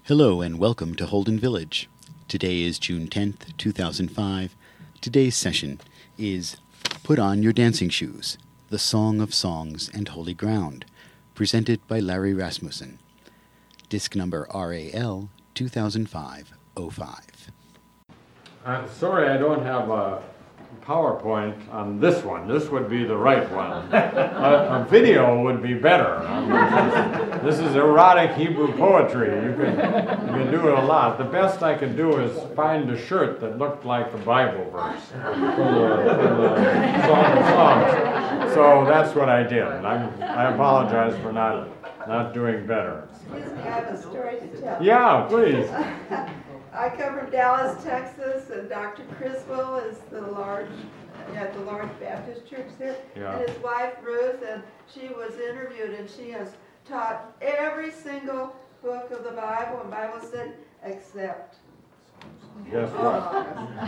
Hello and welcome to Holden Village. Today is June 10th, 2005. Today's session is Put On Your Dancing Shoes, the Song of Songs and Holy Ground, presented by Larry Rasmussen. Disc number RAL 2005-05. I'm sorry I don't have a PowerPoint on this one. This would be the right one. A video would be better. This is erotic Hebrew poetry. You can do it a lot. The best I could do is find a shirt that looked like a Bible verse from the Song of Songs. So that's what I did. I apologize for not doing better. Excuse me, I have a story to tell. Yeah, please. I come from Dallas, Texas, and Dr. Criswell is the large Baptist church there. Yeah. And his wife Ruth, and she was interviewed, and she has taught every single book of the Bible and Bible study except. Guess what?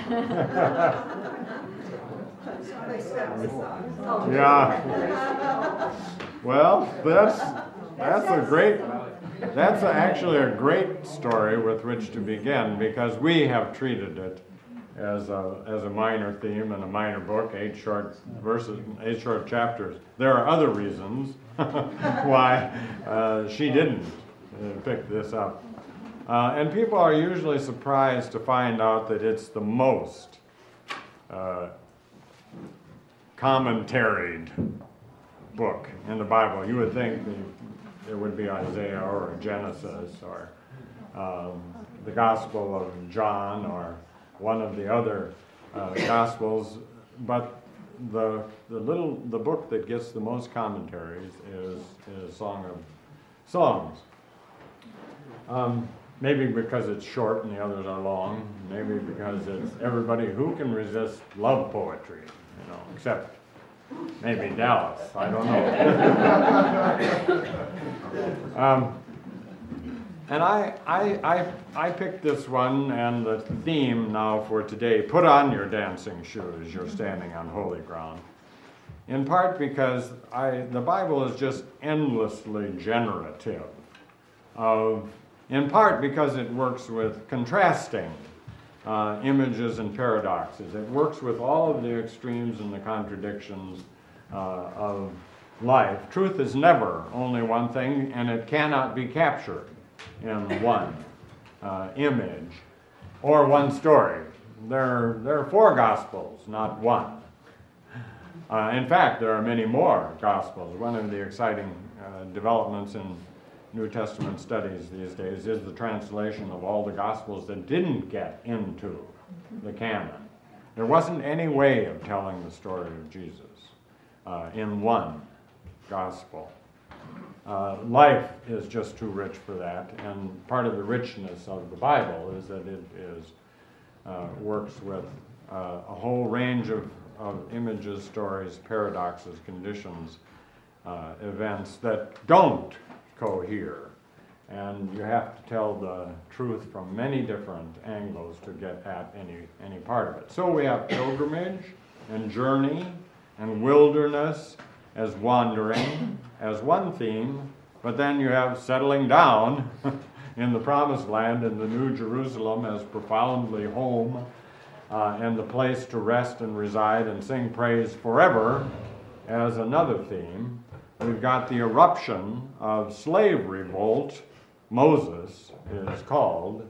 Except the songs. Yeah. Well, that's actually a great story with which to begin, because we have treated it as a minor theme and a minor book, 8 short verses, 8 short chapters. There are other reasons why she didn't pick this up. And people are usually surprised to find out that it's the most commentaried book in the Bible. You would think it would be Isaiah or Genesis or the Gospel of John or one of the other Gospels, but the book that gets the most commentaries is Song of Songs. Maybe because it's short and the others are long. Maybe because it's everybody who can resist love poetry, except maybe Dallas. I don't know. And I picked this one, and the theme now for today, put on your dancing shoes, you're standing on holy ground. In part because the Bible is just endlessly generative in part because it works with contrasting images and paradoxes. It works with all of the extremes and the contradictions of life. Truth is never only one thing, and it cannot be captured in one image or one story. There are 4 Gospels, not one. In fact, there are many more Gospels. One of the exciting developments in New Testament studies these days is the translation of all the Gospels that didn't get into the canon. There wasn't any way of telling the story of Jesus in one Gospel. Life is just too rich for that, and part of the richness of the Bible is that it works with a whole range of images, stories, paradoxes, conditions, events that don't cohere, and you have to tell the truth from many different angles to get at any part of it. So we have pilgrimage and journey and wilderness as wandering as one theme, but then you have settling down in the Promised Land and the New Jerusalem as profoundly home and the place to rest and reside and sing praise forever as another theme. We've got the eruption of slave revolt. Moses is called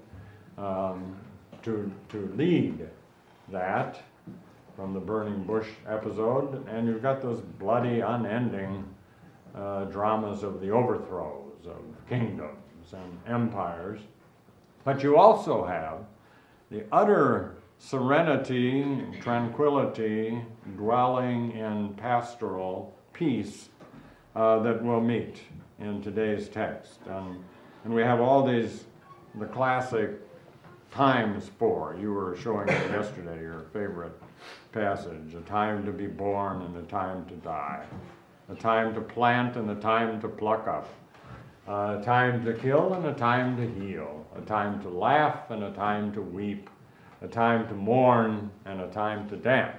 to lead that from the burning bush episode, and you've got those bloody, unending dramas of the overthrows of kingdoms and empires. But you also have the utter serenity, tranquility, dwelling in pastoral peace that we'll meet in today's text. And we have all the classic times for. You were showing me yesterday your favorite passage, a time to be born and a time to die, a time to plant and a time to pluck up, a time to kill and a time to heal, a time to laugh and a time to weep, a time to mourn and a time to dance.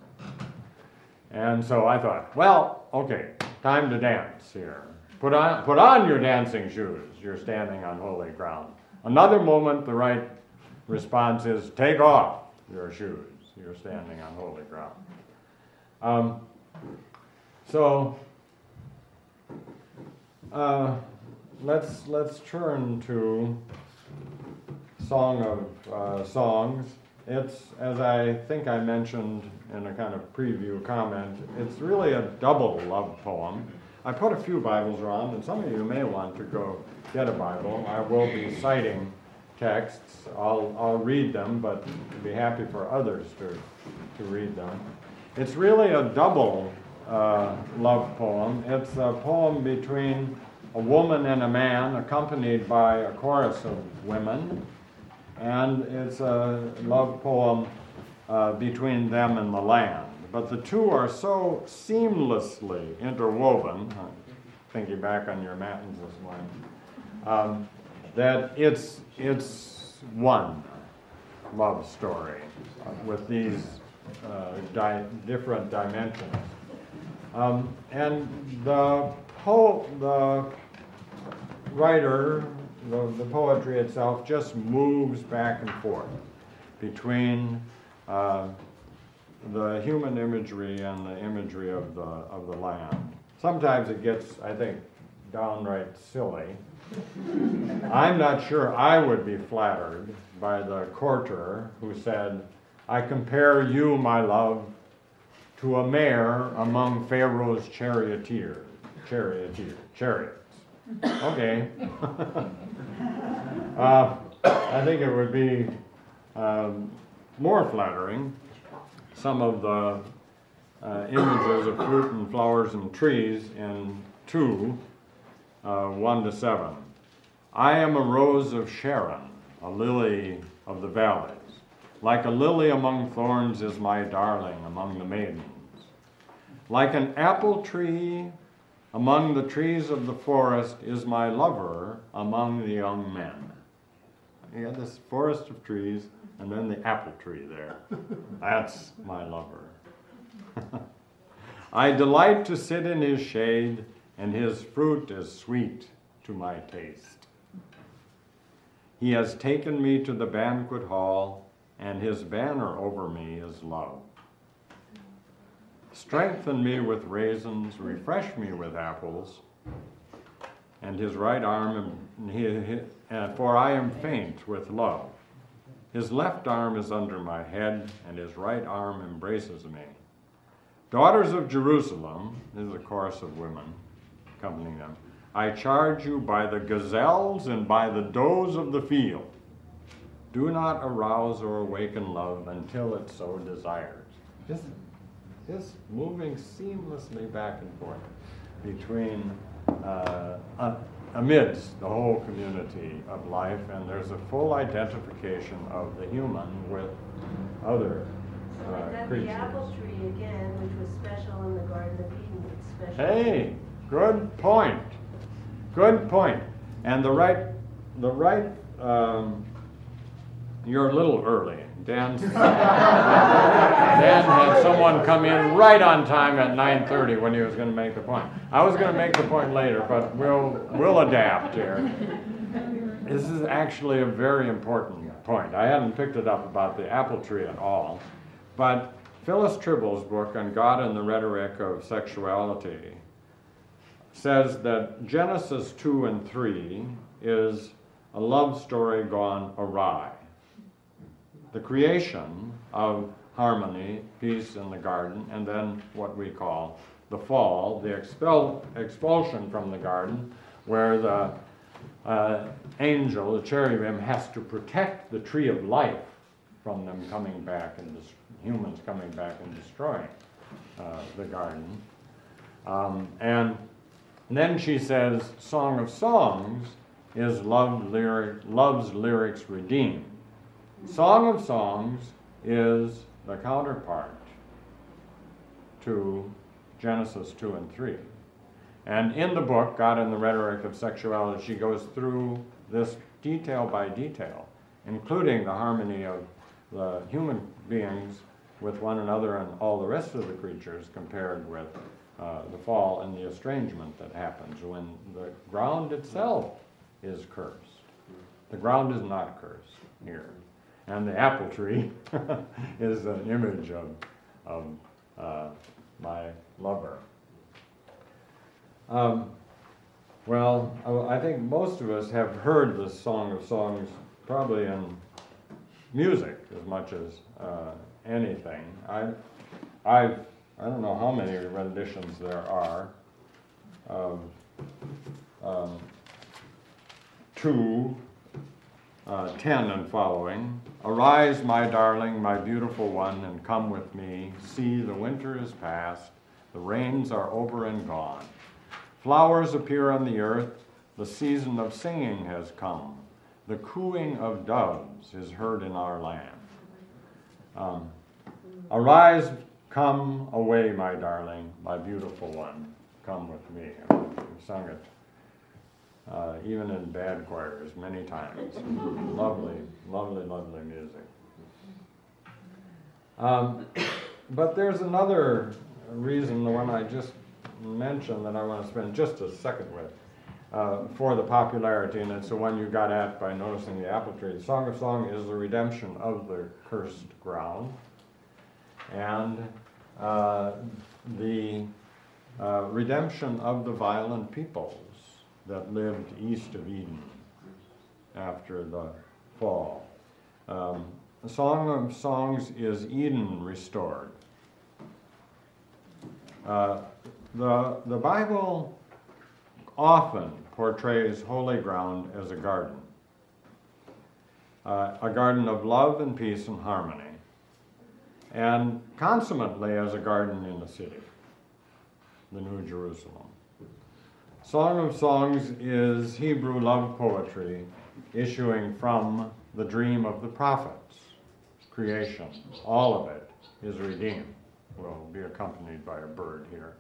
And so I thought, well, okay, time to dance here. Put on your dancing shoes. You're standing on holy ground. Another moment, the right response is, take off your shoes. You're standing on holy ground. Let's turn to Song of Songs. It's, as I think I mentioned in a kind of preview comment, it's really a double love poem. I put a few Bibles around, and some of you may want to go get a Bible. I will be citing texts. I'll read them, but I'd be happy for others to read them. It's really a double love poem. It's a poem between a woman and a man, accompanied by a chorus of women, and it's a love poem between them and the land. But the two are so seamlessly interwoven, thinking back on your matins this morning, that it's one love story with these different dimensions. And the writer, the poetry itself, just moves back and forth between the human imagery and the imagery of the land. Sometimes it gets, I think, downright silly. I'm not sure I would be flattered by the courtier who said, I compare you, my love, to a mare among Pharaoh's chariots. Okay. I think it would be more flattering, some of the images of fruit and flowers and trees in 2, 1-7. I am a rose of Sharon, a lily of the valleys. Like a lily among thorns is my darling among the maidens. Like an apple tree among the trees of the forest is my lover among the young men. You got this forest of trees and then the apple tree there. That's my lover. I delight to sit in his shade, and his fruit is sweet to my taste. He has taken me to the banquet hall, and his banner over me is love. Strengthen me with raisins, refresh me with apples, and his right arm, for I am faint with love. His left arm is under my head, and his right arm embraces me. Daughters of Jerusalem, this is a chorus of women accompanying them, I charge you by the gazelles and by the does of the field. Do not arouse or awaken love until it so desires. Just moving seamlessly back and forth between, amidst the whole community of life, and there's a full identification of the human with other creatures. The apple tree again, which was special in the Garden of Eden, it's special. Hey, good point. Good point. And the right, you're a little early. Dan had someone come in right on time at 9:30 when he was going to make the point. I was going to make the point later, but we'll adapt here. This is actually a very important point. I hadn't picked it up about the apple tree at all, but Phyllis Tribble's book on God and the Rhetoric of Sexuality says that Genesis 2 and 3 is a love story gone awry. The creation of harmony, peace in the garden, and then what we call the fall, the expulsion from the garden, where the angel, the cherubim, has to protect the tree of life from them coming back and humans coming back and destroying the garden. And then she says, Song of Songs is love's lyrics redeemed. Song of Songs is the counterpart to Genesis 2 and 3. And in the book, God and the Rhetoric of Sexuality, she goes through this detail by detail, including the harmony of the human beings with one another and all the rest of the creatures compared with the fall and the estrangement that happens when the ground itself is cursed. The ground is not cursed here. And the apple tree is an image of my lover. Well, I think most of us have heard the Song of Songs probably in music as much as anything. I don't know how many renditions there are. 2, 10 and following. Arise, my darling, my beautiful one, and come with me. See, the winter is past, the rains are over and gone. Flowers appear on the earth, the season of singing has come. The cooing of doves is heard in our land. Arise, come away, my darling, my beautiful one, come with me. We've sung it even in bad choirs many times. Lovely, lovely, lovely music. But there's another reason, the one I just mentioned, that I want to spend just a second with, for the popularity, and it's the one you got at by noticing the apple tree. The Song of Song is the redemption of the cursed ground, and the redemption of the violent peoples that lived east of Eden after the fall. The Song of Songs is Eden restored. The Bible often portrays holy ground as a garden of love and peace and harmony, and consummately as a garden in the city, the New Jerusalem. Song of Songs is Hebrew love poetry issuing from the dream of the prophets. Creation, all of it, is redeemed. Will be accompanied by a bird here.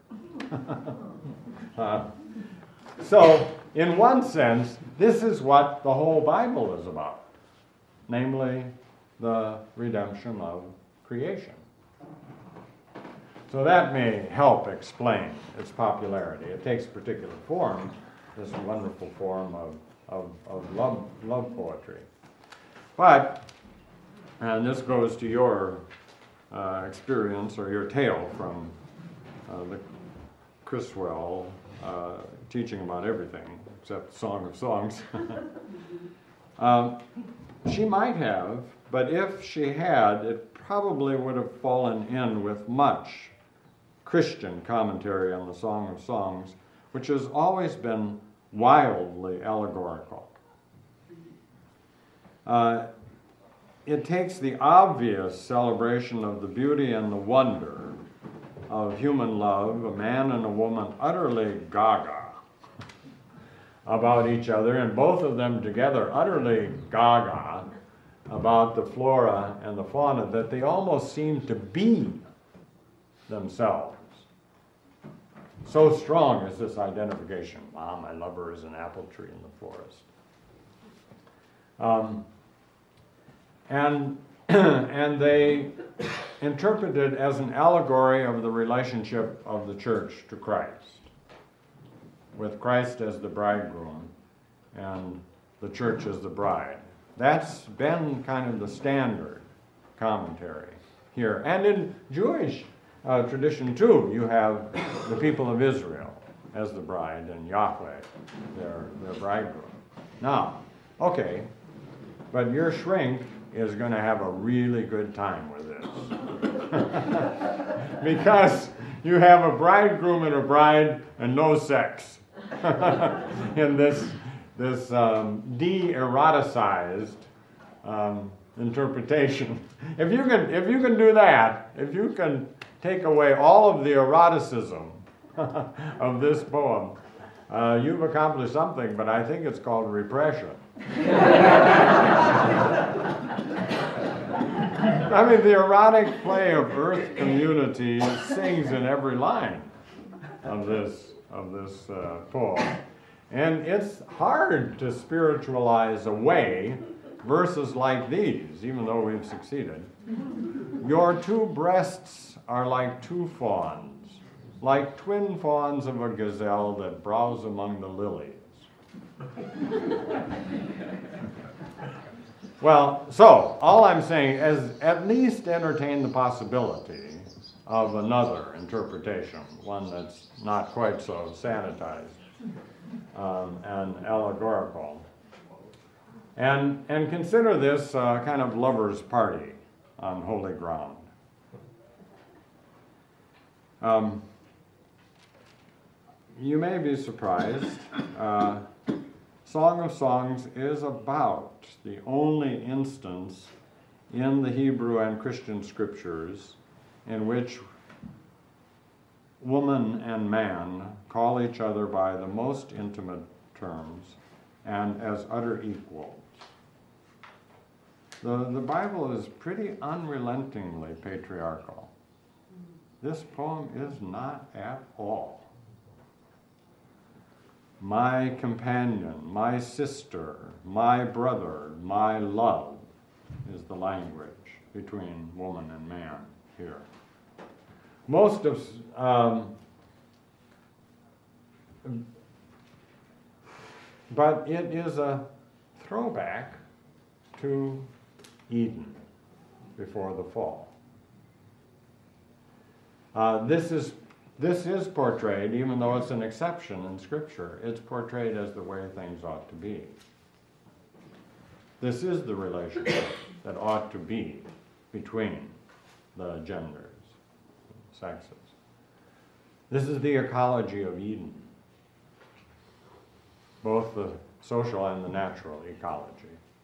So, in one sense, this is what the whole Bible is about, namely the redemption of creation. So that may help explain its popularity. It takes a particular form, this wonderful form of love poetry. But, and this goes to your experience or your tale from the Criswell teaching about everything except Song of Songs. She might have, but if she had, it probably would have fallen in with much Christian commentary on the Song of Songs, which has always been wildly allegorical. It takes the obvious celebration of the beauty and the wonder of human love, a man and a woman utterly gaga about each other, and both of them together utterly gaga about the flora and the fauna, that they almost seem to be themselves. So strong is this identification. Ah, my lover is an apple tree in the forest. And they interpret it as an allegory of the relationship of the church to Christ, with Christ as the bridegroom and the church as the bride. That's been kind of the standard commentary here. And in Jewish tradition, too, you have the people of Israel as the bride and Yahweh, their bridegroom. Now, okay, but your shrink is going to have a really good time with this. Because you have a bridegroom and a bride and no sex in this de-eroticized interpretation. If you can do that, if you can take away all of the eroticism of this poem, you've accomplished something, but I think it's called repression. I mean, the erotic play of Earth Community sings in every line of this poem. And it's hard to spiritualize away verses like these, even though we've succeeded. Your two breasts are like two fawns, like twin fawns of a gazelle that browse among the lilies. Well, so all I'm saying is at least entertain the possibility of another interpretation, one that's not quite so sanitized and allegorical. And consider this kind of lover's party on holy ground. You may be surprised. Song of Songs is about the only instance in the Hebrew and Christian scriptures in which woman and man call each other by the most intimate terms and as utter equals. The Bible is pretty unrelentingly patriarchal. This poem is not at all. My companion, my sister, my brother, my love is the language between woman and man here. Most of, but it is a throwback to Eden before the fall. This is portrayed, even though it's an exception in Scripture, it's portrayed as the way things ought to be. This is the relationship that ought to be between the genders, sexes. This is the ecology of Eden, both the social and the natural ecology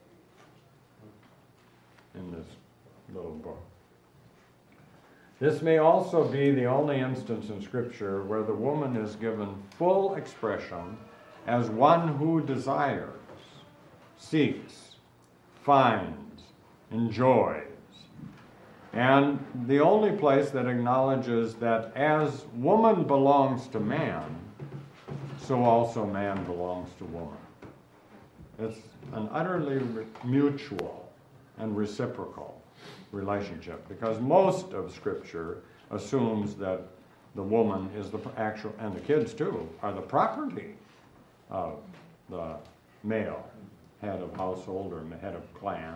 in this little book. This may also be the only instance in Scripture where the woman is given full expression as one who desires, seeks, finds, enjoys, and the only place that acknowledges that as woman belongs to man, so also man belongs to woman. It's an utterly mutual and reciprocal relationship, because most of Scripture assumes that the woman is the actual, and the kids too, are the property of the male head of household or head of clan.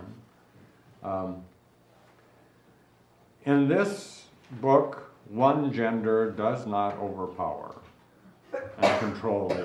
In this book, one gender does not overpower and control the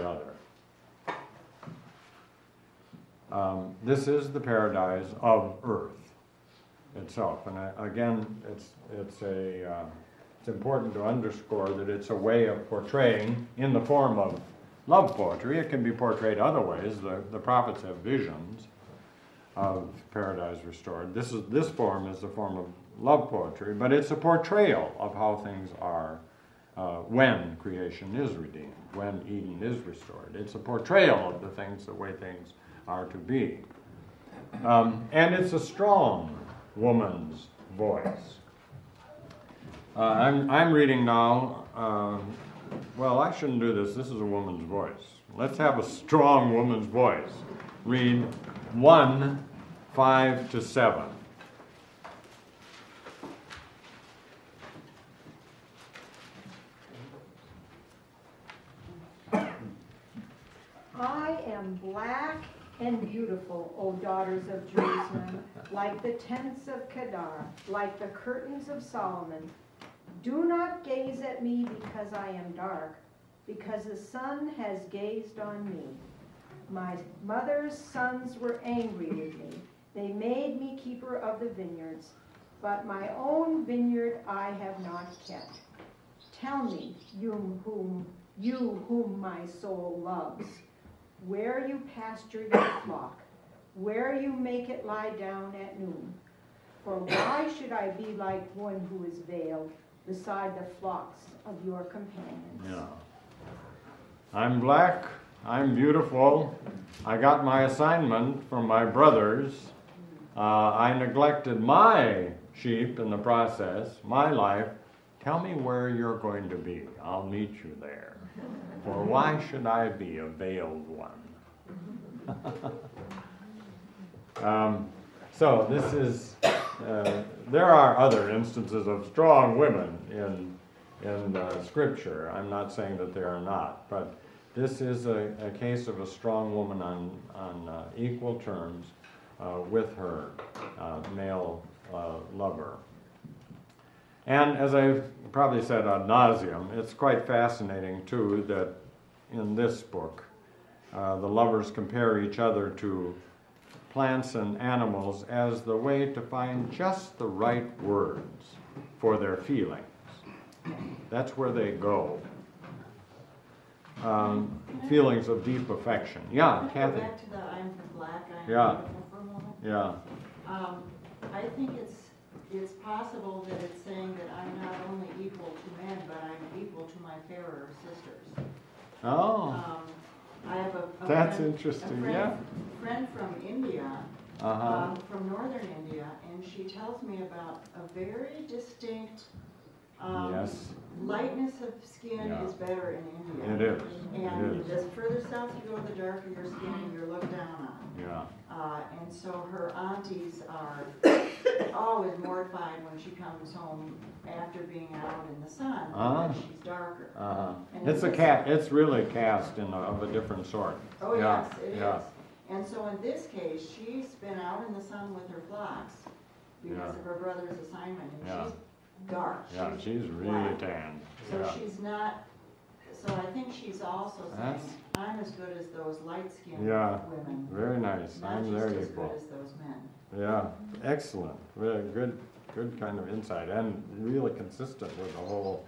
other. This is the paradise of earth itself, and again, it's important to underscore that it's a way of portraying in the form of love poetry. It can be portrayed other ways. The prophets have visions of paradise restored. This form is the form of love poetry, but it's a portrayal of how things are when creation is redeemed, when Eden is restored. It's a portrayal of the way things are to be, and it's a strong woman's voice. I'm reading now, well, I shouldn't do this. This is a woman's voice. Let's have a strong woman's voice. Read 1, 5 to 7. I am black and beautiful, O daughters of Jerusalem, like the tents of Kedar, like the curtains of Solomon. Do not gaze at me because I am dark, because the sun has gazed on me. My mother's sons were angry with me. They made me keeper of the vineyards, but my own vineyard I have not kept. Tell me, you whom my soul loves, where you pasture your flock, where you make it lie down at noon. For why should I be like one who is veiled beside the flocks of your companions? Yeah. I'm black, I'm beautiful, I got my assignment from my brothers, I neglected my sheep in the process, my life. Tell me where you're going to be. I'll meet you there. For why should I be a veiled one? So this is, there are other instances of strong women in Scripture. I'm not saying that there are not, but this is a case of a strong woman on equal terms with her male lover. And as I've probably said ad nauseum, it's quite fascinating too that in this book the lovers compare each other to plants and animals as the way to find just the right words for their feelings. That's where they go. Feelings of deep affection. Yeah, Can I Kathy. go back to the I'm from Black, I'm Yeah. Beautiful for a moment? Yeah. I think it's possible that it's saying that I'm not only equal to men, but I'm equal to my fairer sisters. Oh, I have a that's friend, interesting. a Yeah. friend from India, Uh-huh. from northern India, and she tells me about a very distinct Yes. lightness of skin Yeah. is better in India. It is. And It is. the further south you go, the darker your skin, you're looked down on. Yeah. And so her aunties are always mortified when she comes home after being out in the sun Ah. because she's darker. Uh-huh. And It's a it's- cat. It's really cast of a different sort. Oh, Yeah, yes, it is. yeah. And so in this case, she's been out in the sun with her flocks because Yeah. of her brother's assignment, and Yeah. she's dark. Yeah, she's really black. tanned. So Yeah. she's not, so I think she's also saying, That's- I'm as good as those light-skinned Yeah. women, Very nice. not I'm just very as equal. good as those men. Yeah, excellent. Very good kind of insight, and really consistent with the whole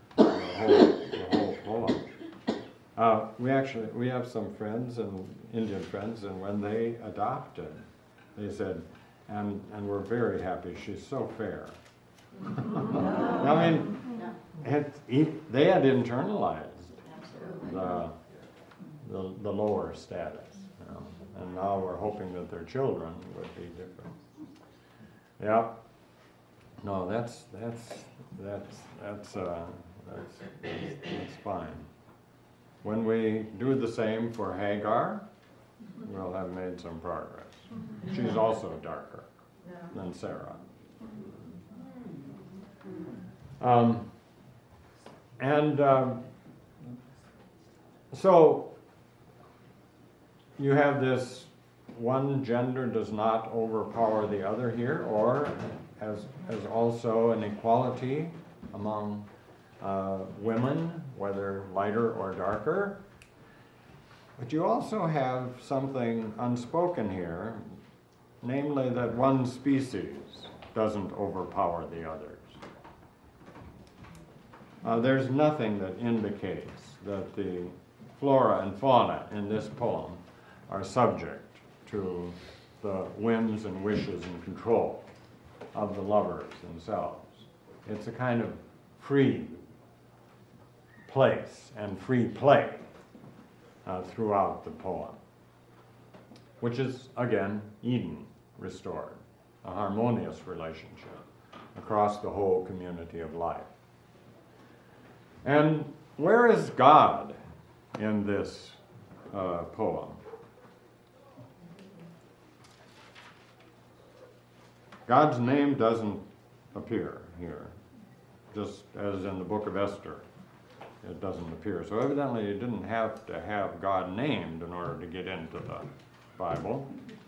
poem. We have some friends and Indian friends, and when they adopted, they said, and we're very happy. She's so fair. I mean, Yeah, they had internalized absolutely. the lower status, you know, and now we're hoping that their children would be different. Yeah. No, that's fine. When we do the same for Hagar, we'll have made some progress. She's also darker than Sarah. So you have this one gender does not overpower the other here, or as also an equality among women, whether lighter or darker. But you also have something unspoken here, namely that one species doesn't overpower the others. There's nothing that indicates that the flora and fauna in this poem are subject to the whims and wishes and control of the lovers themselves. It's a kind of free place and free play throughout the poem, which is, again, Eden restored, a harmonious relationship across the whole community of life. And where is God in this poem? God's name doesn't appear here, just as in the book of Esther. It doesn't appear. So evidently you didn't have to have God named in order to get into the Bible.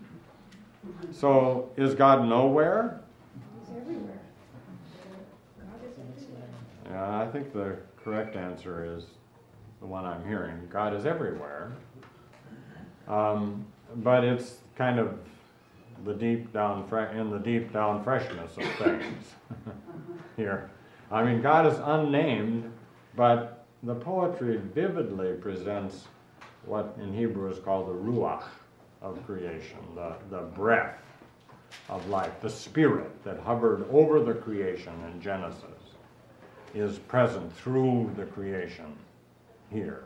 So is God nowhere? He's everywhere. God is everywhere. Yeah, I think the correct answer is the one I'm hearing. God is everywhere. But it's kind of the deep down freshness of things here. I mean, God is unnamed, but the poetry vividly presents what in Hebrew is called the ruach of creation, the breath of life, the spirit that hovered over the creation in Genesis is present through the creation here.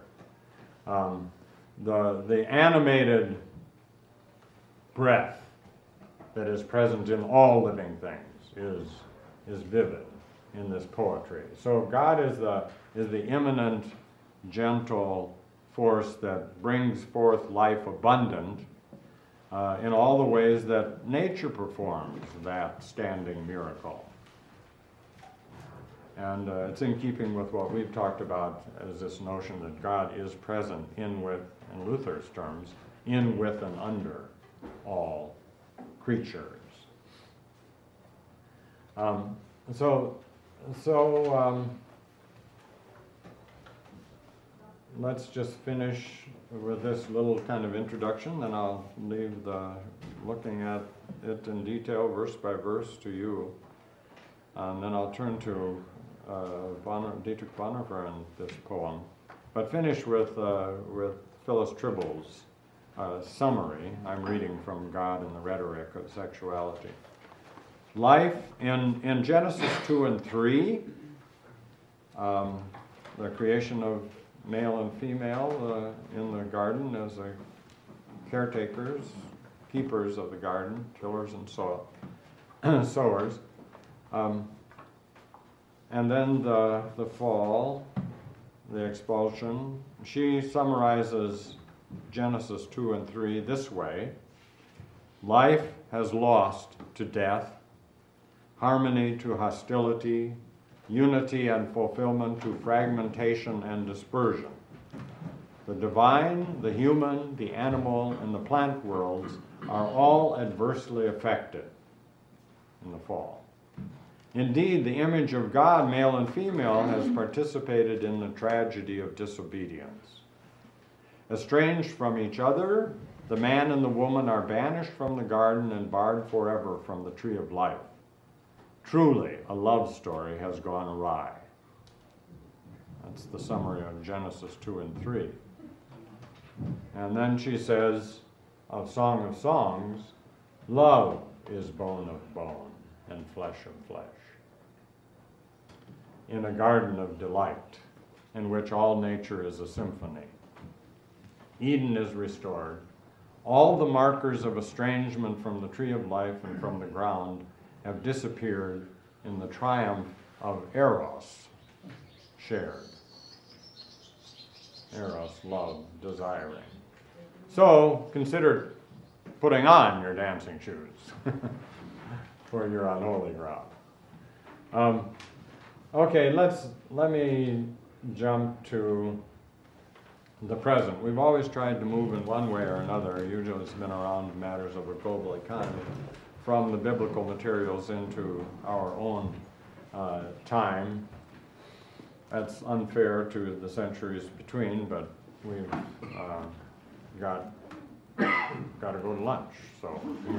The animated breath that is present in all living things is vivid in this poetry. So God is the immanent, gentle force that brings forth life abundant in all the ways that nature performs that standing miracle. And it's in keeping with what we've talked about as this notion that God is present in, with, in Luther's terms, in, with, and under all creatures. Let's just finish with this little kind of introduction, then I'll leave the looking at it in detail, verse by verse, to you. And then I'll turn to Dietrich Bonhoeffer and this poem, but finish with Phyllis Tribble's summary. I'm reading from God and the Rhetoric of Sexuality. Life in Genesis 2 and 3, the creation of male and female in the garden as the caretakers, keepers of the garden, tillers and sowers. And then the fall, the expulsion. She summarizes Genesis 2 and 3 this way: life has lost to death, harmony to hostility, unity and fulfillment to fragmentation and dispersion. The divine, the human, the animal, and the plant worlds are all adversely affected in the fall. Indeed, the image of God, male and female, has participated in the tragedy of disobedience. Estranged from each other, the man and the woman are banished from the garden and barred forever from the tree of life. Truly, a love story has gone awry. That's the summary of Genesis 2 and 3. And then she says of Song of Songs, love is bone of bone and flesh of flesh, in a garden of delight, in which all nature is a symphony. Eden is restored. All the markers of estrangement from the tree of life and from the ground have disappeared in the triumph of Eros, shared. Eros, love, desiring. So consider putting on your dancing shoes for your unholy ground. Okay, let me jump to the present. We've always tried to move in one way or another, usually it's been around matters of a global economy, from the biblical materials into our own time. That's unfair to the centuries between, but we've got to go to lunch, so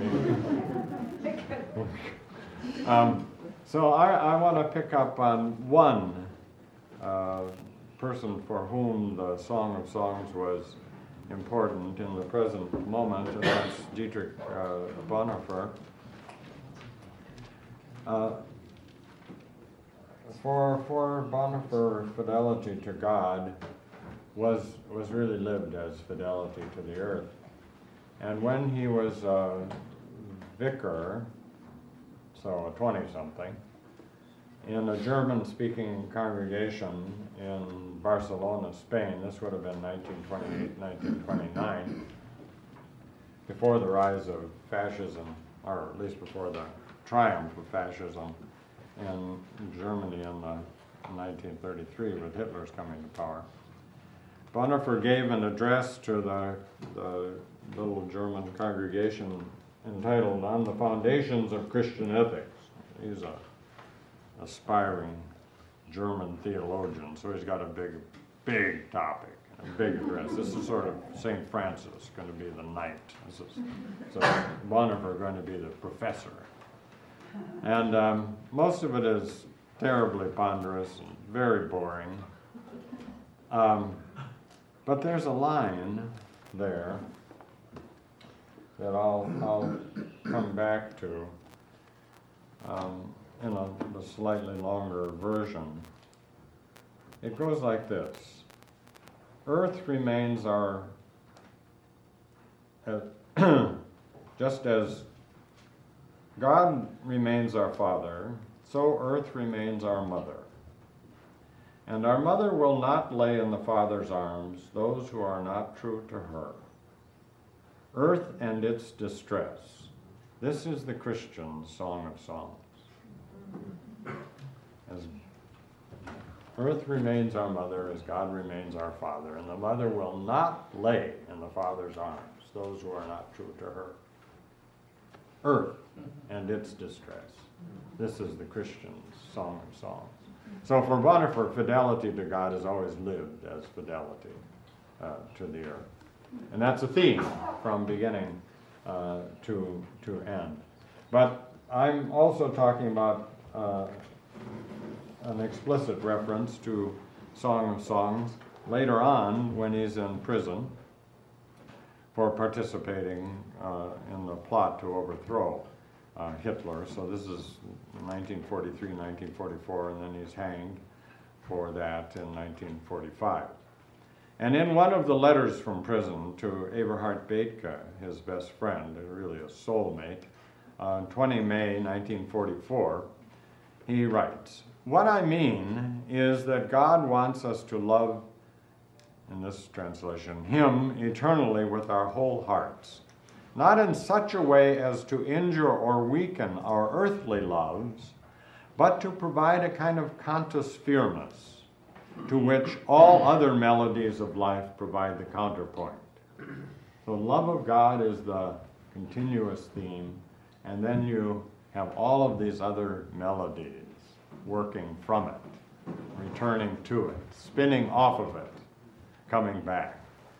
so I want to pick up on one person for whom the Song of Songs was important in the present moment, and that's Dietrich Bonhoeffer. For Bonhoeffer, fidelity to God was really lived as fidelity to the earth. And when he was a vicar, so a 20-something, in a German-speaking congregation in Barcelona, Spain, this would have been 1928, 1929, before the rise of fascism, or at least before the triumph of fascism in Germany in 1933 with Hitler's coming to power. Bonhoeffer gave an address to the little German congregation entitled On the Foundations of Christian Ethics. He's an aspiring German theologian, so he's got a big topic, a big address. This is sort of St. Francis going to be the knight. So Bonhoeffer going to be the professor. And most of it is terribly ponderous and very boring. But there's a line there that I'll come back to in a slightly longer version. It goes like this: Earth remains our, just as God remains our father, so earth remains our mother. And our mother will not lay in the Father's arms those who are not true to her. Earth and its distress. This is the Christian Song of Songs. As earth remains our mother, as God remains our father, and the mother will not lay in the Father's arms those who are not true to her. earth and its distress. This is the Christian's Song of Songs. So for Bonhoeffer, fidelity to God has always lived as fidelity to the earth. And that's a theme from beginning to end. But I'm also talking about an explicit reference to Song of Songs later on when he's in prison for participating in the plot to overthrow Hitler. So this is 1943, 1944, and then he's hanged for that in 1945. And in one of the letters from prison to Eberhard Bethge, his best friend, really a soulmate, on 20 May 1944, he writes, "What I mean is that God wants us to love," in this translation, "Him eternally with our whole hearts, not in such a way as to injure or weaken our earthly loves, but to provide a kind of cantus firmus, to which all other melodies of life provide the counterpoint." So love of God is the continuous theme, and then you have all of these other melodies working from it, returning to it, spinning off of it, coming back.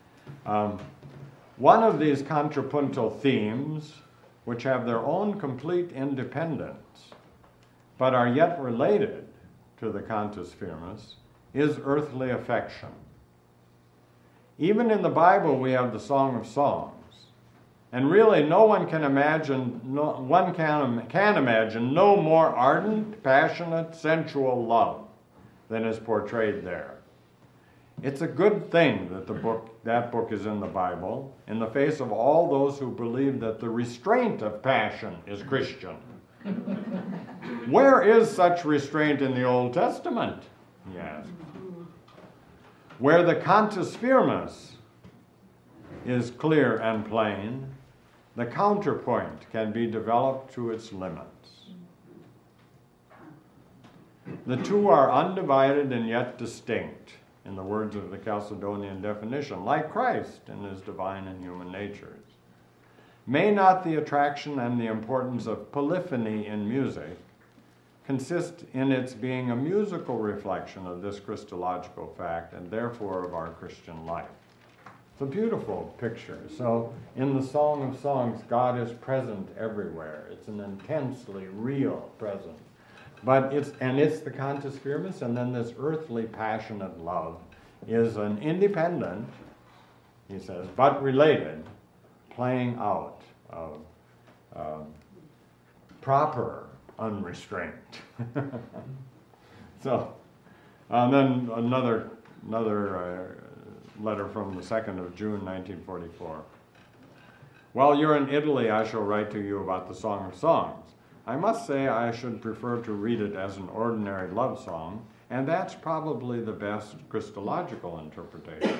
One of these contrapuntal themes, which have their own complete independence, but are yet related to the cantus firmus, is earthly affection. Even in the Bible, we have the Song of Songs. And really, no one can imagine, can imagine no more ardent, passionate, sensual love than is portrayed there. It's a good thing that that book is in the Bible, in the face of all those who believe that the restraint of passion is Christian. Where is such restraint in the Old Testament, he asked? Where the cantus firmus is clear and plain, the counterpoint can be developed to its limits. The two are undivided and yet distinct, in the words of the Chalcedonian definition, like Christ in his divine and human natures. May not the attraction and the importance of polyphony in music consist in its being a musical reflection of this Christological fact and therefore of our Christian life? It's a beautiful picture. So in the Song of Songs, God is present everywhere. It's an intensely real presence. But it's the cantus firmus, and then this earthly passionate love is an independent, he says, but related, playing out of proper unrestraint. So, and then another letter from the 2nd of June, 1944. "While you're in Italy, I shall write to you about the Song of Songs. I must say I should prefer to read it as an ordinary love song, and that's probably the best Christological interpretation."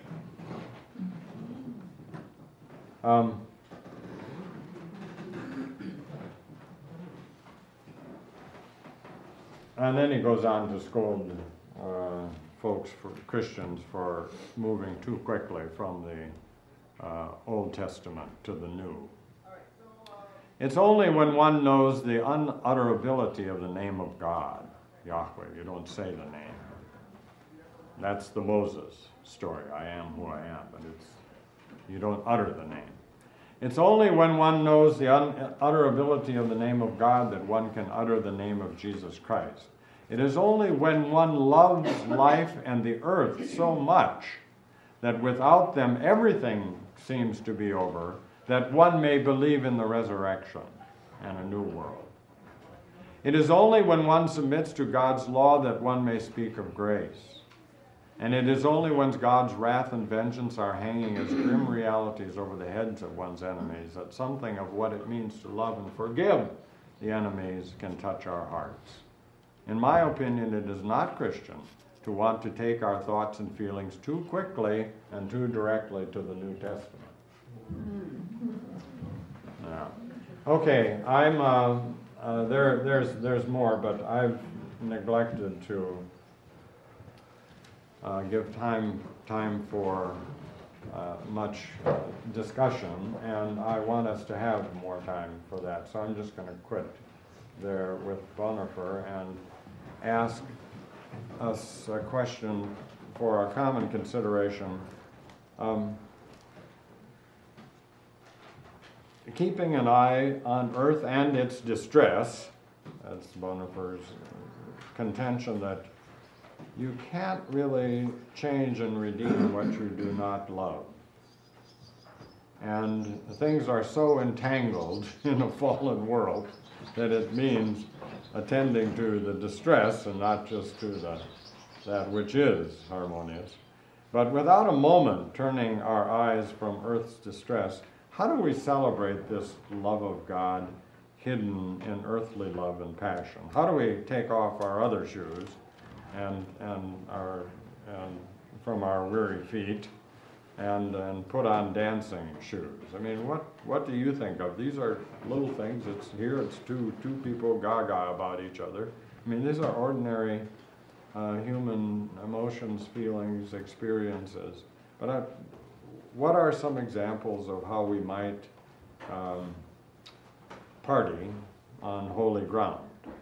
And then he goes on to scold Christians for moving too quickly from the Old Testament to the New. "It's only when one knows the unutterability of the name of God, Yahweh, you don't say the name. That's the Moses story, I am who I am, but you don't utter the name. It's only when one knows the unutterability of the name of God that one can utter the name of Jesus Christ. It is only when one loves life and the earth so much that without them everything seems to be over, that one may believe in the resurrection and a new world. It is only when one submits to God's law that one may speak of grace. And it is only when God's wrath and vengeance are hanging as grim realities over the heads of one's enemies that something of what it means to love and forgive the enemies can touch our hearts. In my opinion, it is not Christian to want to take our thoughts and feelings too quickly and too directly to the New Testament." Yeah. Okay, there's more, but I've neglected to give time for much discussion, and I want us to have more time for that. So I'm just going to quit there with Bonhoeffer and ask us a question for our common consideration. Keeping an eye on earth and its distress, that's Bonhoeffer's contention that you can't really change and redeem what you do not love. And things are so entangled in a fallen world that it means attending to the distress and not just to that which is harmonious. But without a moment turning our eyes from earth's distress, how do we celebrate this love of God hidden in earthly love and passion? How do we take off our other shoes and from our weary feet and put on dancing shoes? I mean, what do you think of? These are little things. It's two people gaga about each other. I mean, these are ordinary human emotions, feelings, experiences. But what are some examples of how we might party on holy ground?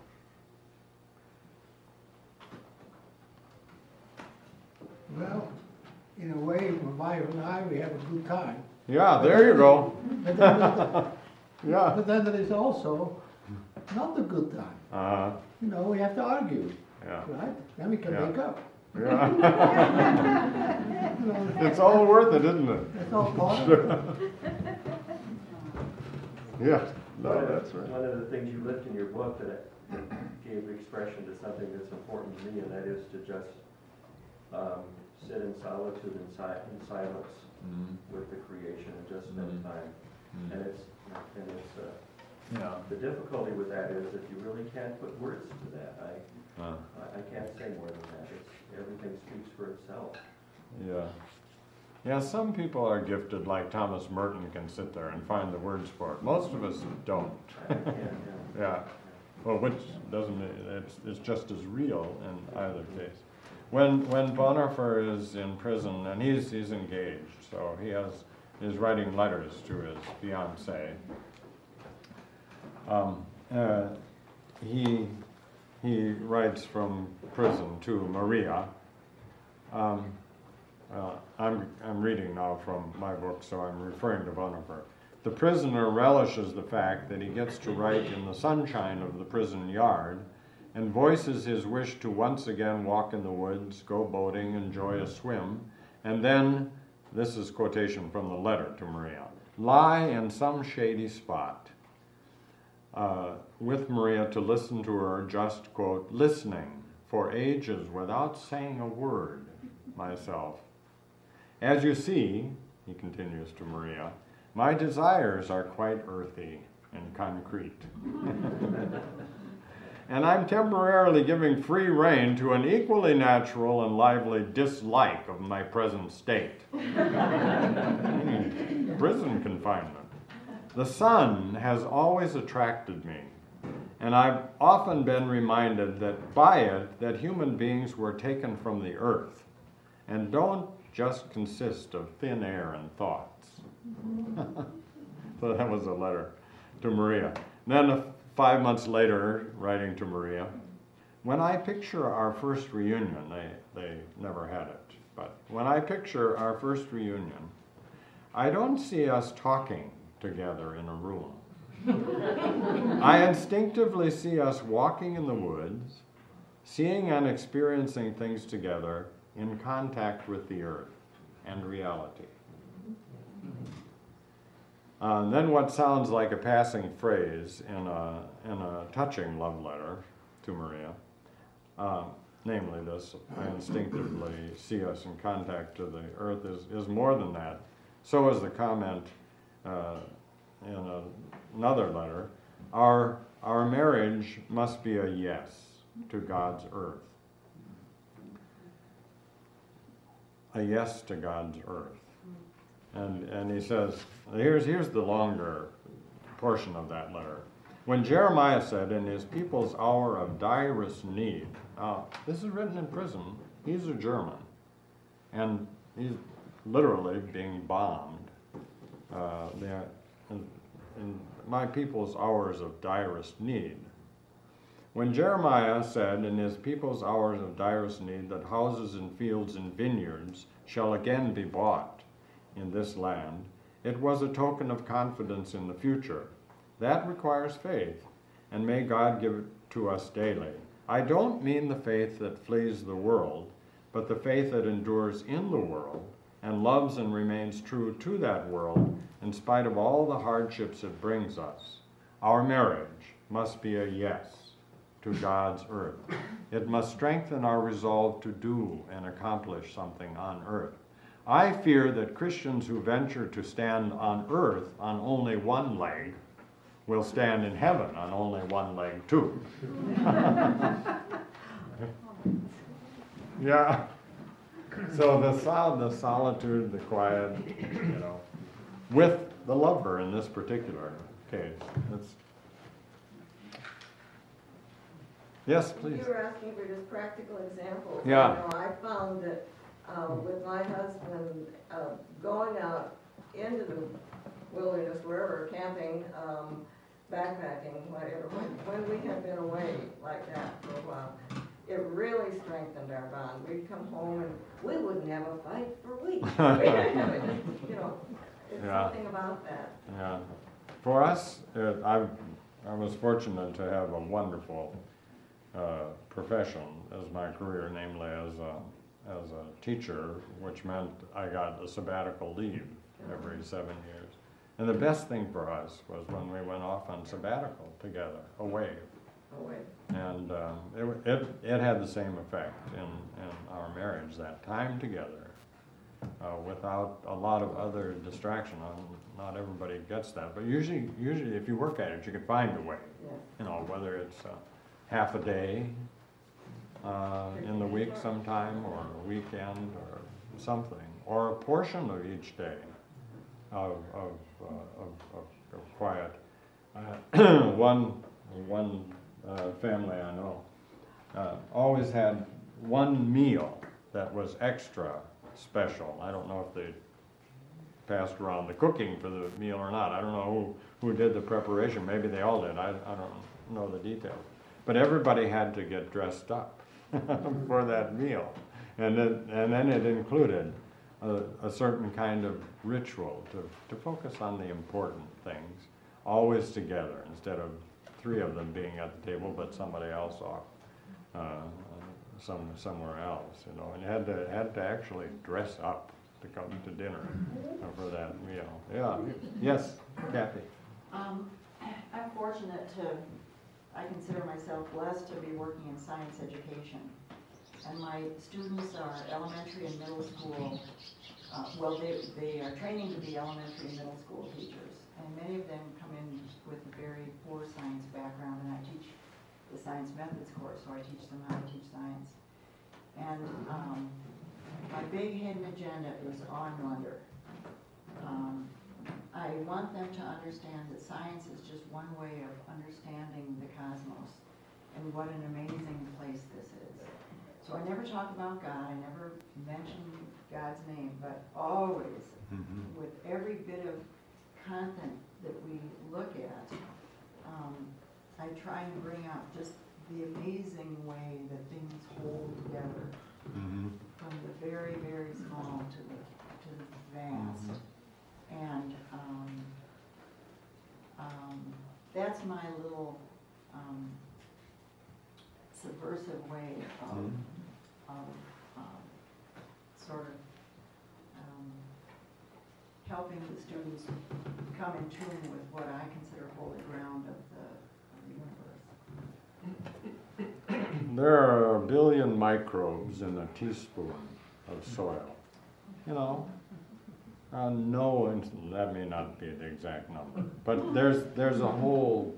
Well, in a way, my wife and I, we have a good time. Yeah, there you go. But then, Yeah. but then there is also not a good time. Uh-huh. You know, we have to argue, Yeah. right? Then we can Yeah. make up. Yeah. You know, It's all worth it, isn't it? that's all part of it. Yeah. One No, of the- that's right. One of the things you list in your book that gave expression to something that's important to me, and that is to just sit in solitude and in silence with the creation and just spend time. And it's Yeah. the difficulty with that is that you really can't put words to that. Uh, I can't say more than that. Everything speaks for itself. Yeah. Yeah, some people are gifted, like Thomas Merton can sit there and find the words for it. Most of us don't. I can't, yeah. Yeah. Well, which doesn't mean it's just as real in either case. When Bonhoeffer is in prison, and he's engaged, so he's writing letters to his fiancée. He writes from prison to Maria. I'm reading now from my book, so I'm referring to Bonhoeffer. The prisoner relishes the fact that he gets to write in the sunshine of the prison yard and voices his wish to once again walk in the woods, go boating, enjoy a swim, and then, this is quotation from the letter to Maria, lie in some shady spot with Maria to listen to her, just, quote, listening for ages without saying a word myself. As you see, he continues to Maria, my desires are quite earthy and concrete. And I'm temporarily giving free rein to an equally natural and lively dislike of my present state. Prison confinement. The sun has always attracted me, and I've often been reminded that by it that human beings were taken from the earth and don't just consist of thin air and thoughts. So that was a letter to Maria. Then 5 months later, writing to Maria, when I picture our first reunion, they never had it, but when I picture our first reunion, I don't see us talking together in a room. I instinctively see us walking in the woods, seeing and experiencing things together in contact with the earth and reality. Then what sounds like a passing phrase in a touching love letter to Maria, namely this, I instinctively see us in contact to the earth, is more than that. So is the comment in another letter, our marriage must be a yes to God's earth. A yes to God's earth. And he says, here's the longer portion of that letter. When Jeremiah said, in his people's hour of direst need, this is written in prison, he's a German, and he's literally being bombed. They're in my people's hours of direst need. When Jeremiah said in his people's hours of direst need that houses and fields and vineyards shall again be bought in this land, it was a token of confidence in the future. That requires faith, and may God give it to us daily. I don't mean the faith that flees the world, but the faith that endures in the world and loves and remains true to that world in spite of all the hardships it brings us. Our marriage must be a yes to God's earth. It must strengthen our resolve to do and accomplish something on earth. I fear that Christians who venture to stand on earth on only one leg will stand in heaven on only one leg too. Yeah. So the solitude, the quiet, with the lover in this particular case. Yes, please. You were asking for just practical examples. Yeah. I found that with my husband going out into the wilderness, wherever, camping, backpacking, whatever, when we had been away like that for a while, it really strengthened our bond. We'd come home and we wouldn't have a fight for weeks. It's something about that. Yeah. For us, I was fortunate to have a wonderful profession as my career, namely as a teacher, which meant I got a sabbatical leave every 7 years. And the best thing for us was when we went off on sabbatical together, away. And it had the same effect in our marriage, that time together, without a lot of other distraction. Not everybody gets that, but usually if you work at it, you can find a way. Whether it's half a day in the week sometime, or a weekend, or something, or a portion of each day of quiet. One family I know always had one meal that was extra special. I don't know if they passed around the cooking for the meal or not. I don't know who did the preparation. Maybe they all did. I don't know the details. But everybody had to get dressed up for that meal. And then it included a certain kind of ritual to focus on the important things, always together, instead of three of them being at the table, but somebody else off somewhere else, And you had to actually dress up to come to dinner for that meal. Yeah. Yes, Kathy. I'm fortunate I consider myself blessed to be working in science education. And my students are elementary and middle school. They are training to be elementary and middle school teachers. And many of them come in with a very poor science background, and I teach the science methods course, so I teach them how to teach science. And my big hidden agenda is on wonder. I want them to understand that science is just one way of understanding the cosmos and what an amazing place this is. So I never talk about God, I never mention God's name, but always, with every bit of content that we look at, I try and bring out just the amazing way that things hold together, from the very, very small to the vast. And that's my little subversive way of sort of helping the students come in tune with what I consider holy ground of the universe. There are 1 billion microbes in a teaspoon of soil. No, that may not be the exact number, but there's a whole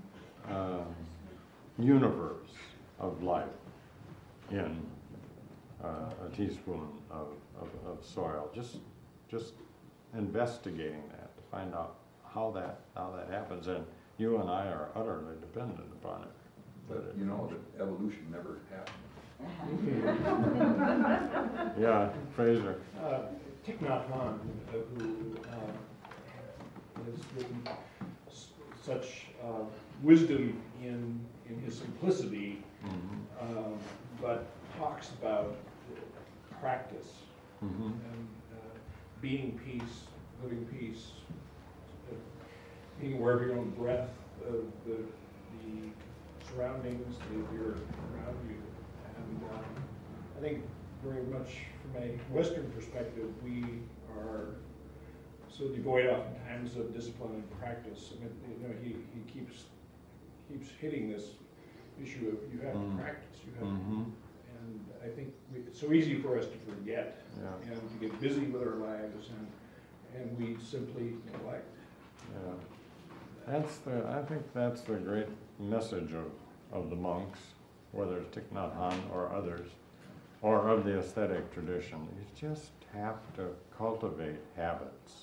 universe of life in a teaspoon of soil. Just investigating that to find out how that happens, and you and I are utterly dependent upon it. But that evolution never happened. Yeah, Fraser. Thich Nhat Hanh, who has written such wisdom in his simplicity, but talks about practice and being peace, living peace, being aware of your own breath, of the surroundings, the earth around you. And I think very much from a Western perspective, we are so devoid oftentimes of discipline and practice. I mean, he keeps hitting this issue of you have to practice, you have to, and I think it's so easy for us to forget and to get busy with our lives, and we simply neglect. Yeah, I think that's the great message of the monks, whether it's Thich Nhat Hanh or others, or of the aesthetic tradition. You just have to cultivate habits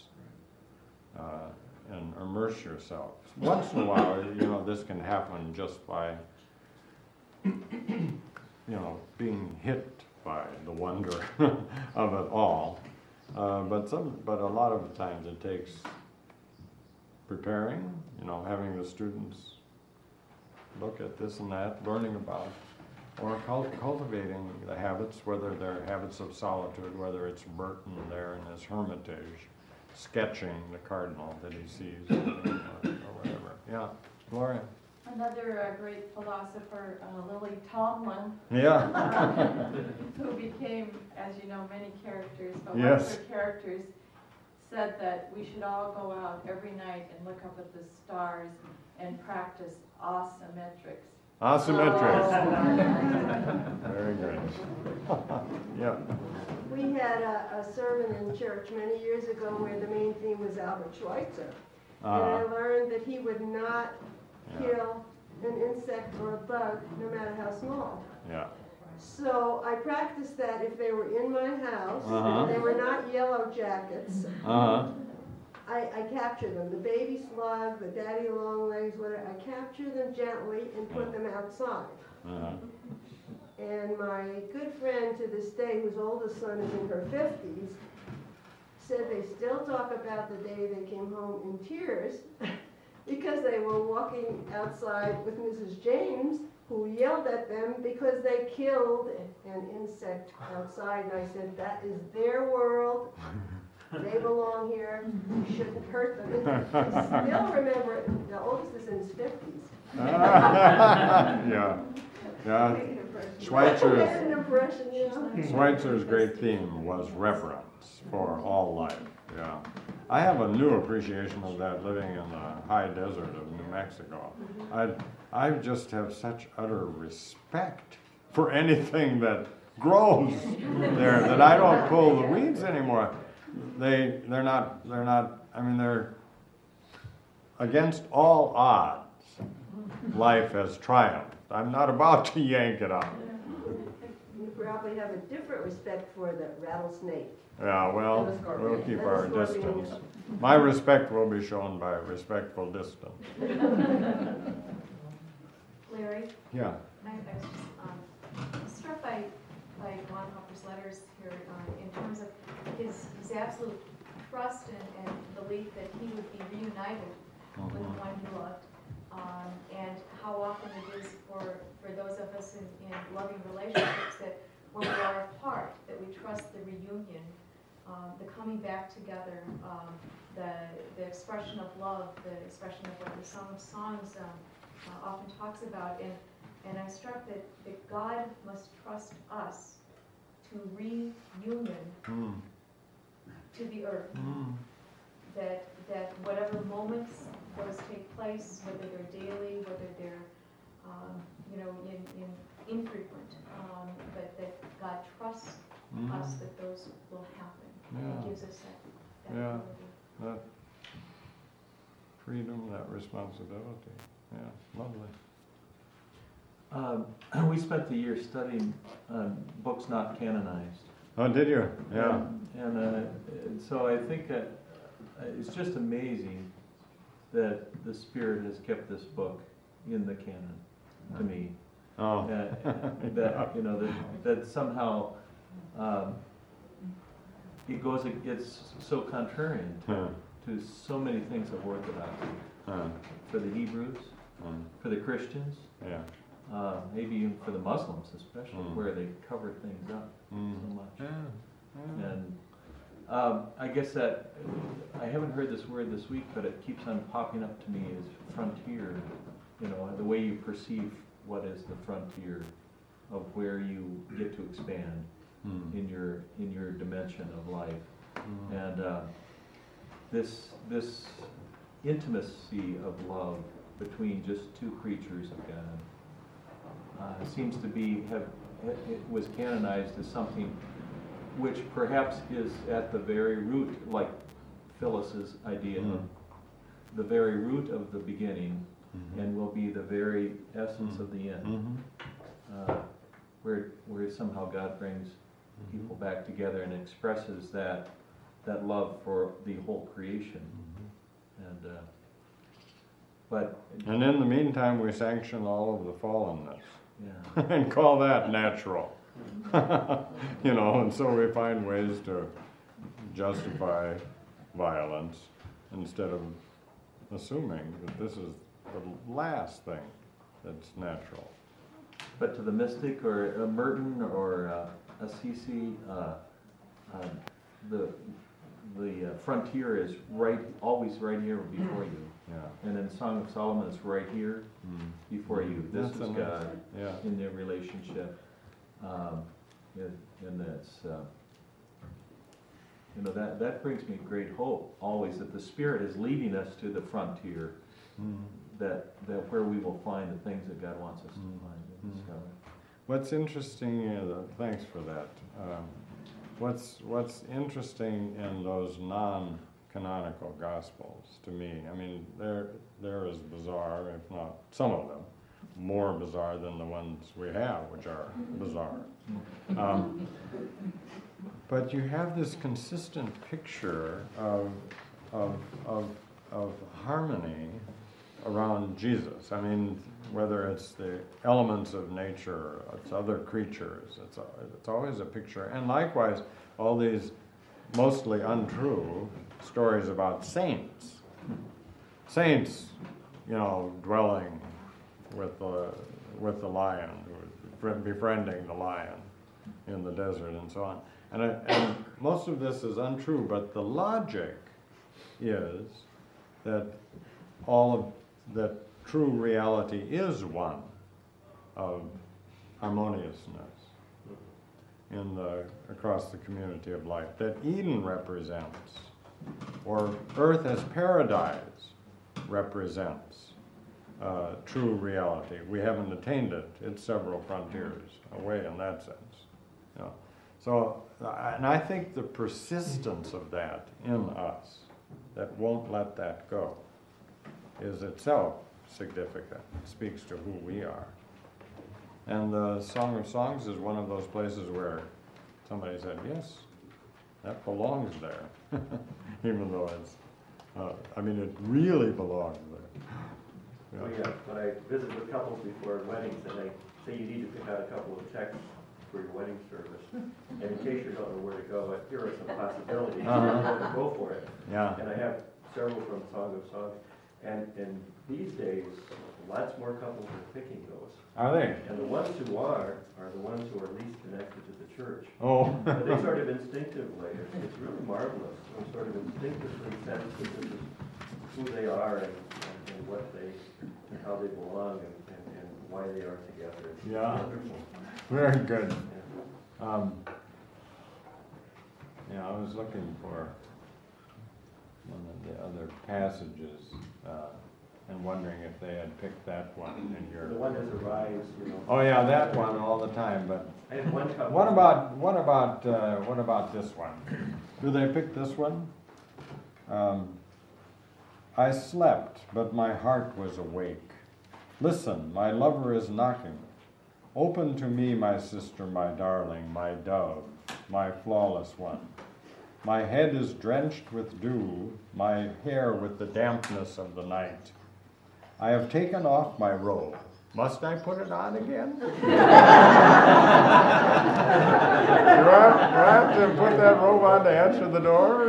and immerse yourself. Once in a while, this can happen just by, being hit by the wonder of it all. But a lot of the times it takes preparing, having the students look at this and that, learning about, or cultivating the habits, whether they're habits of solitude, whether it's Burton there in his hermitage, sketching the cardinal that he sees, or whatever. Yeah, Gloria. Another great philosopher, Lily Tomlin, who became, as you know, many characters, but one of her characters said that we should all go out every night and look up at the stars and practice asymmetrics. Asymmetrics. Very good. Yeah. We had a sermon in church many years ago where the main theme was Albert Schweitzer. And I learned that he would not kill an insect or a bug, no matter how small. Yeah. So I practiced that if they were in my house, and they were not yellow jackets. I capture them, the baby slug, the daddy long legs, whatever. I capture them gently and put them outside. And my good friend to this day, whose oldest son is in her 50s, said they still talk about the day they came home in tears because they were walking outside with Mrs. James, who yelled at them because they killed an insect outside. And I said, that is their world. They belong here. You shouldn't hurt them. I still remember it. The oldest is in his 50s. Yeah. Schweitzer's great theme was reverence for all life. Yeah. I have a new appreciation of that living in the high desert of New Mexico. I just have such utter respect for anything that grows there that I don't pull the weeds anymore. They're not, I mean, they're against all odds. Life has triumphed. I'm not about to yank it out. You probably have a different respect for the rattlesnake. Yeah, well, we'll keep our distance. My respect will be shown by respectful distance. Larry? Yeah. I was just struck by Bonhoeffer's letters here in terms of his absolute trust and belief that he would be reunited with the one he loved. And how often it is for those of us in loving relationships that when we are apart, that we trust the reunion, the coming back together, the expression of love, the expression of what the Song of Songs often talks about. And I'm struck that God must trust us to reunion to the earth. That whatever moments those take place, whether they're daily, whether they're infrequent, but that God trusts us that those will happen. And gives us that ability. That freedom, that responsibility. Yeah, lovely. We spent the year studying books not canonized. Oh, did you? Yeah. And so I think it's just amazing that the Spirit has kept this book in the canon, to me. Oh. That somehow it's so contrarian to so many things of orthodoxy. For the Hebrews, for the Christians, maybe even for the Muslims especially, where they cover things up so much. And I guess that, I haven't heard this word this week, but it keeps on popping up to me as frontier, the way you perceive what is the frontier of where you get to expand in your dimension of life. And this intimacy of love between just two creatures of God seems to it was canonized as something which perhaps is at the very root, like Phyllis's idea of the very root of the beginning, and will be the very essence of the end, where somehow God brings people back together and expresses that love for the whole creation. And in the meantime, we sanction all of the fallenness and call that natural. And so we find ways to justify violence instead of assuming that this is the last thing that's natural. But to the mystic or Merton or Assisi, the frontier is always right here before you. And in Song of Solomon, it's right here before you. This is God in their relationship. And that's, that brings me great hope always, that the Spirit is leading us to the frontier, that where we will find the things that God wants us to find and discover. What's interesting, thanks for that. What's interesting in those non-canonical Gospels to me, I mean, they're as bizarre, if not some of them, more bizarre than the ones we have, which are bizarre. But you have this consistent picture of harmony around Jesus. I mean, whether it's the elements of nature, it's other creatures, it's always a picture. And likewise, all these mostly untrue stories about saints. Saints, dwelling with the lion, befriending the lion in the desert and so on. And most of this is untrue, but the logic is that that true reality is one of harmoniousness across the community of life, that Eden represents, or earth as paradise represents true reality. We haven't attained it. It's several frontiers away in that sense. So, and I think the persistence of that in us, that won't let that go, is itself significant. It speaks to who we are. And the Song of Songs is one of those places where somebody said, yes, that belongs there. Even though it's, it really belongs there. When I visit with couples before weddings, and they say you need to pick out a couple of texts for your wedding service, and in case you don't know where to go, here are some possibilities. Go for it. And I have several from Song of Songs, and these days, lots more couples are picking those. Are they? And the ones who are the ones who are least connected to the church. But they sort of instinctively, it's really marvelous, they sort of instinctively sense that this is who they are and how they belong and why they are together. It's wonderful. Very good. I was looking for one of the other passages and wondering if they had picked that one in your... The one that arrives, Oh yeah, that one all the time, but... I had one couple. What about this one? Do they pick this one? I slept, but my heart was awake. Listen, my lover is knocking. Open to me, my sister, my darling, my dove, my flawless one. My head is drenched with dew, my hair with the dampness of the night. I have taken off my robe, Must I put it on again? Do I have to put that robe on to answer the door?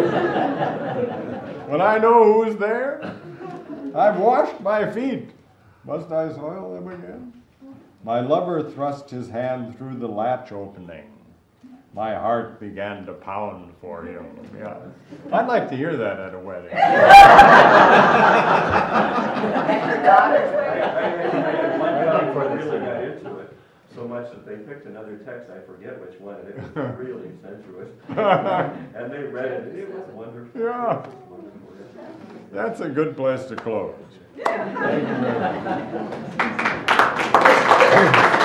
When I know who's there? I've washed my feet. Must I soil them again? My lover thrust his hand through the latch opening. My heart began to pound for him. Yeah. I'd like to hear that at a wedding. I really got into it so much that they picked another text, I forget which one, and it was really sensuous. And they read it, it was wonderful. Yeah. It was wonderful. That's a good place to close. Thank you very much.